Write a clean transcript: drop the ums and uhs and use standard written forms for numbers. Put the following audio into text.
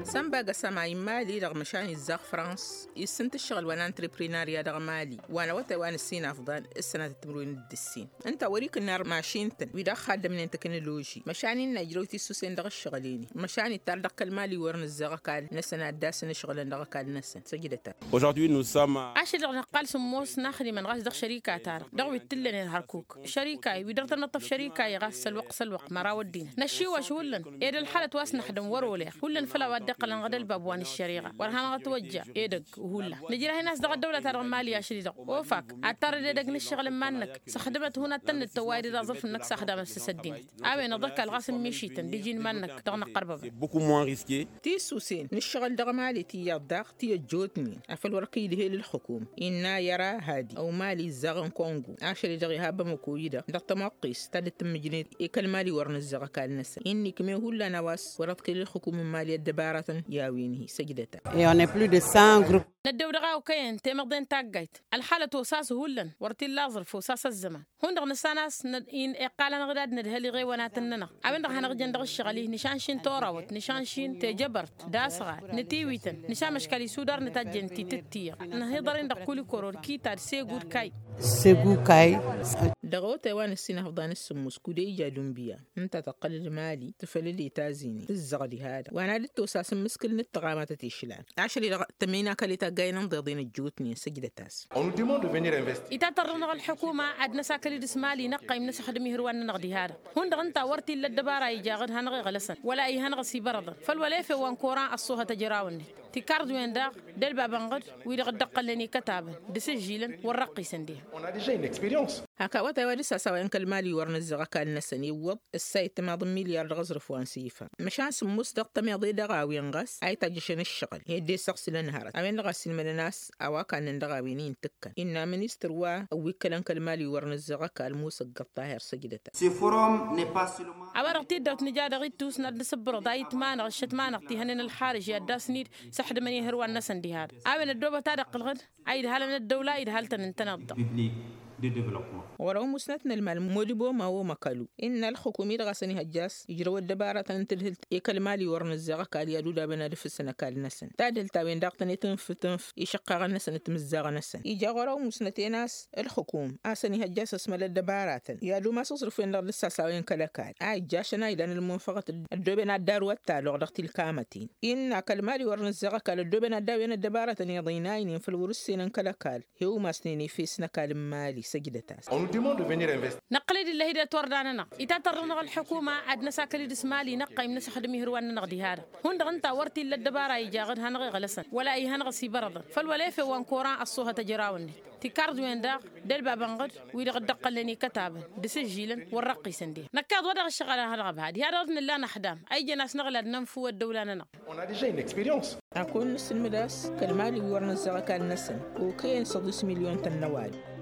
سامبا قسما مالي رغم شاني الزاق فرانس يسنت الشغل وانا انتربريناريا رغم مالي وانا وتا السين افضل السنة تمرين الدسين انت وريك النار ماشينتن ويدا خادم من تكنولوجي مشاني نجروتي سوسين دغ الشغليني مشاني تردق المالي ورن الزاق قال نسنا داسن شغل دغ قال نسن سجدتا Aujourd'hui nous sommes عشر دغ قال سموس ناخدي من غاز دغ شركة تار دغ يتلن الهركوك شركة ويدرت نطف شركة يغاس الوق مراودين نشي وشولن إذا الحالة واسنا حدم ورولي كلن فلا ودق لنغد البابوان الشريعة ورهان توجه إيدك وهلا نجي له ناس دغ الدولة ترى مالية شديدة وفاك أتار دغ نشغل مانك سخدمت هنا تن التوايد رازف انك سخدم السدين أبي نضك الغاسم مشيتن ديجين مانك دغ نقرب beaucoup moins risqué. تي سوسين نشغل دغ مالي تي يضاق تي جوتني أفل ورقي له للحكومة إنا يرى هادي أو مالي زغن كونغو عشر دغ هابا مكويدة دغ تمقيس تدت مجنيد إكل مالي ورن الزغ كان نسن إني كمي هلا نواس ورقي للحكومة مالي الدبارة ياوينه سجدتا. Et on est plus de 100 groupes. ندو دغاو كاين تمقدين تاقايت الحالة وساس هولن ورتي اللازر فوساس الزمان هون دغ نساناس إن إقالة نغداد ندهلي غي وناتننا أبين دغ هنغجن دغ الشغلي نشان شين توراوت نشان شين تجبرت داسغا نتيويتن نشان مشكالي سودار نتاجن تيتتيا نهيضرين دغ كولي كورور كيتار سيغور كاي Ségou Kaye. دغو تيوان السنة أفضان السموس كودي جادون بيا انت تقلل مالي تفللي تازيني الزغدي هذا وانا لتو ساس مسكل نتغامات تيشلان عشري تمينا كالي تاقاين نضيضين الجوتني سجدة تاس On nous demande de venir investir. إذا ترنا الحكومة عدنا ساكلي دسمالي نقا يمنس خدمي هروان نغدي هذا هون دغ انت ورتي للدبارة يجاغد هنغي غلسن ولا أي هنغي سيبرض فالوليفة وان كوران الصوها تجراوني تكارد وين داغ دل بابنغد ويدغ دقلني كتابا دسجيلا والرقي سنديه On a déjà une expérience. هكا وتا ورسا سوا انك المالي ورن الزغا كان نسن يوض السايت تماض مليار غزرف وانسيفا مشان سموس دغ تماضي دغاوي نغس اي تاجشن الشغل هي دي سقس لنهارت اوين غسل من الناس اوا كان دغاوينين تكن ان منستر وا او كلن المالي ورن الزغا كالموس الطاهر سجدته. Ce forum n'est pas seulement عبارتي دوت نجاد غيتوس ند سبر دايت مان غشت مان قتي هنن الحارج يا داسنيد سحد من يهروان نسن دي هذا اوين الدوبه تادق الغد ايد هل من الدوله ايد هل تنتنض public de développement. ورو مسنتنا المال مودبو ما هو مكالو إن الحكومة غسني هجاس يجروا الدبارة تنتلهل إيكال مالي ورن الزغا كالي يدودا بنا في السنة كال نسن تادل تاوين داقتني تنف يشقق نسن تمزاغ نسن يجا ورو مسنتي ناس الحكومة أسني هجاس اسمال الدبارة يادو ما صرفين لغ لسا ساوين كالكال جاشنا إلى المنفقة الدوبنا الدار والتالو دغتي الكامتين إن كالمالي ورن الزغا كال الدوبنا الداوين الدبارة يضيناين في الورسين كالكال هو ما سنيني في سنة كالمالي سجدتاس. On nous demande de venir investir. نقلد الله إذا تورداننا إذا ترنا الحكومة عدنا ساكلي دسمالي نقا يمنس خدمي هروان نغدي هذا هون دغ انت ورتي للدبارة يجاغد هنغي غلسن ولا أي هنغي سيبرض فالوليفة وان كوران الصوها تجراوني تكارد وين داغ دل بابنغد ويدغ دقلني كتابا دسجيلا والرقي سنديه نكاد ودغ الشغله هذا بهادي هذا رضن الله نحدام أي جناس نغلد ننفو الدولة ننا. On a déjà une expérience. أكون نسن مداس كالمالي ورن الزغا كان نسن وكين 6 مليون تنوال